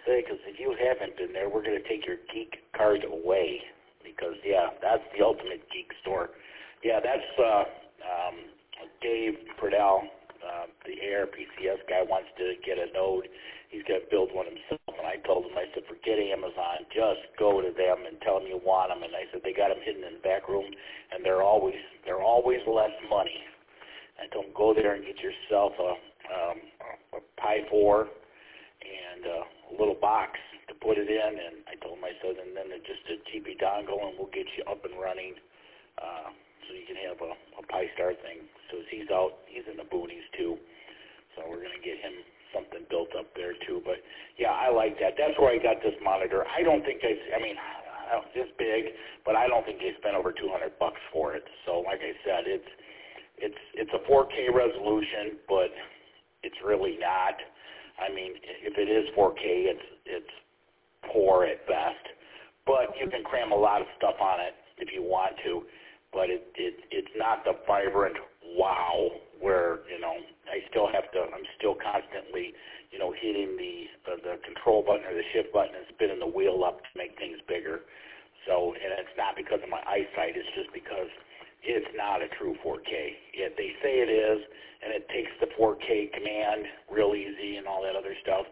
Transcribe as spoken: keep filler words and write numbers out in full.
say, because if you haven't been there, we're going to take your geek card away. Because, yeah, that's the ultimate geek store. Yeah, that's uh, um, Dave Pradell, uh, the A R P C S guy, wants to get a Node. He's going to build one himself. And I told him, I said, forget Amazon. Just go to them and tell them you want them. And I said, they got them hidden in the back room, and they're always they're always less money. I told him, go there and get yourself a, um, a Pi four and uh, a little box to put it in. And I told him, I said, and then just a G B dongle, and we'll get you up and running uh, so you can have a, a Pi Star thing. So he's out, he's in the boonies too. So we're going to get him something built up there too. But yeah, I like that. That's where I got this monitor. I don't think I, I mean, it's big, but I don't think they spent over two hundred bucks for it. So like I said, it's it's it's a four K resolution, but it's really not. I mean, if it is four K, it's it's poor at best. But you can cram a lot of stuff on it if you want to. But it, it it's not the vibrant wow where, you know, I still have to, I'm still constantly, you know, hitting the, the, the control button or the shift button and spinning the wheel up to make things bigger. So, and it's not because of my eyesight, it's just because it's not a true four K. It, they say it is, and it takes the four K command real easy and all that other stuff,